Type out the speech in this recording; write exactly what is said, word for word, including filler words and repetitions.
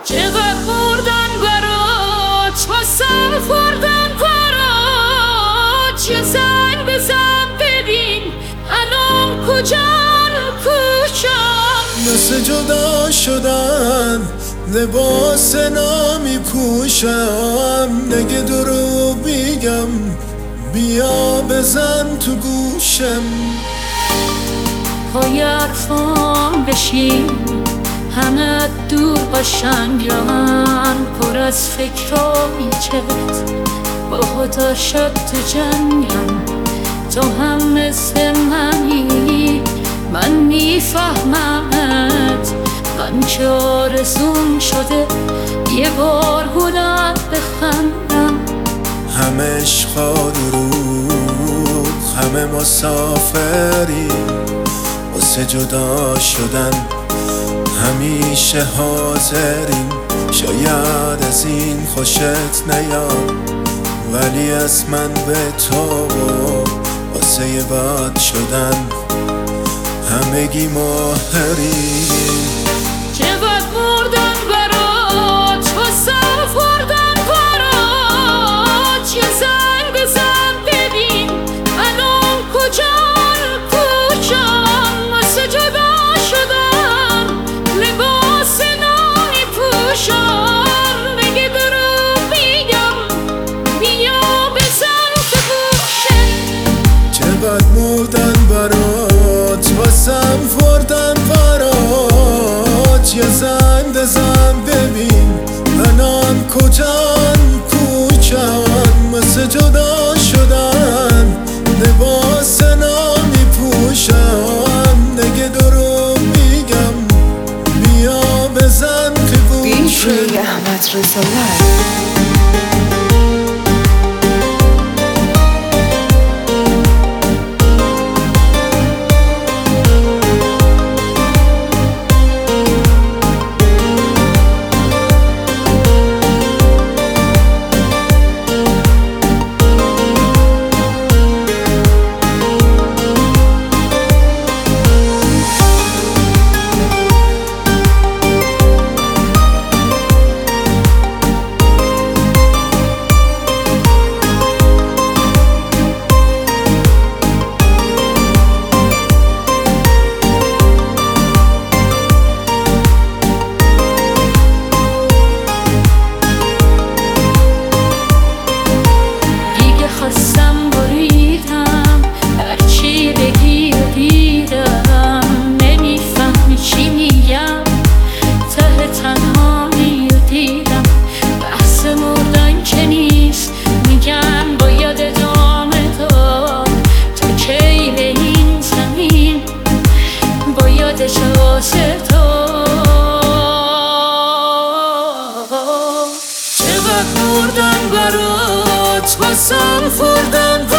چقدر مردن برات واسه خوردن برات یه زنگ بزن ببین الان کجان کجان. مثل جدا شدن لباس نمی پوشم، نگه درو بیگم بیا بزن تو گوشم. پای حرفام بشین همه دور باشن، جهان پر از فکرایی چت با خدا شد تو جنگم. تو هم مثل منی من میفهممت، من چه آرزوم شده یه بار بلند بخندم. همه عشق و دروغ همه مسافری واسه جدا شدن همیشه حاضرین. شاید از این خوشت نیاد ولی از من به تو واسه یه باد شدن همگی ماهرین. چقدر مردن برات واسه خوردن برات یه زنگ بزن ببین الان کجان کجان. واسه جدا شدن لباس نمی پوشن، نگه درو میگم بیا بزن تو گوشم. چقدر مردن برات واسم خوردن برات یه زنگ بزن ببین الان کجان کجان. مثل جدا شدن لباس نمی پوشم، نگه درو میگم بیا بزن که گوشم. احمد رضا لایو. خواستم بریدم هرچی بگی و دیدم، نمیفهمی چی میگم ته تنهایی و دیدم. بحث مردن که نیست میگن باید ادامه داد، تو کی به این زمین باید اجازه داد. چقدر مردن برات واسم خوردن